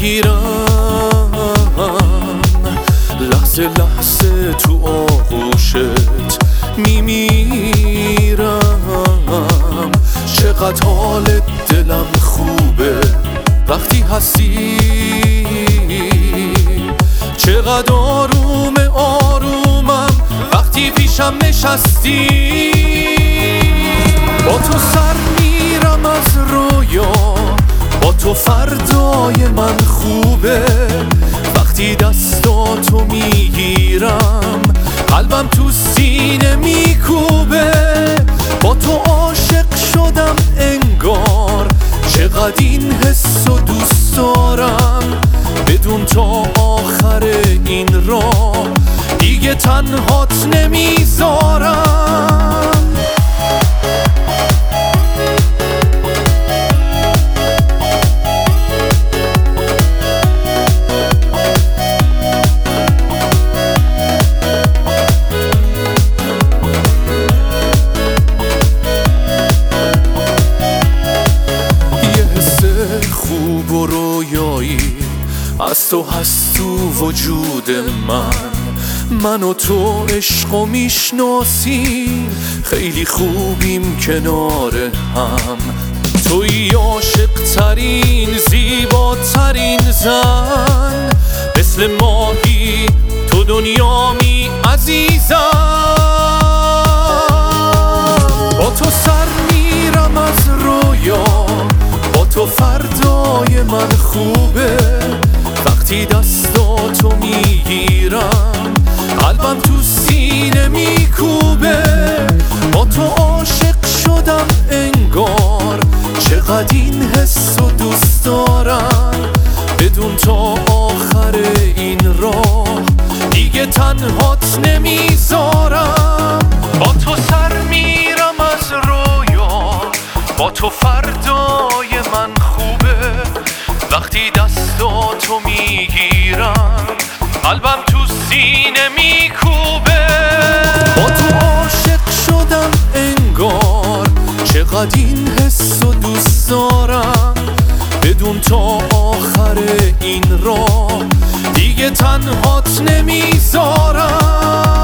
میگیرم، لحظه لحظه تو آغوشت میمیرم. چقدر حال دلم خوبه وقتی هستی، چقدر آرومم وقتی پیشم نشستی. با تو سر میرم از رویا، با تو فردای من خوبه. وقتی دستاتو میگیرم قلبم تو سینه میکوبه. با تو عاشق شدم انگار، چقدر این حسو دوست دارم. بدون تا آخر این راه دیگه تنهات نمیذارم. خوب و رویایی از تو هست تو وجود من و تو عشقو میشناسیم، خیلی خوبیم کنار هم. توی عاشق ترین زیباترین زن، مثل ماهی تو دنیامی عزیزم. با تو سر میرم از رویا، با تو فردای من خوبه. وقتی دستاتو میگیرم قلبم تو سینه میکوبه. با تو عاشق شدم انگار، چقدر این حسو دوست دارم. بدون تا آخر این راه دیگه تنهات نمیذارم. با تو سر میرم از رویا، با تو فردای من خوبه. وقتی دستاتو میگیرم قلبم تو سینه میکوبه. با تو عاشق شدم انگار، چقدر این حسو دوست دارم. بدون تا آخر این راه دیگه تنهات نمیذارم.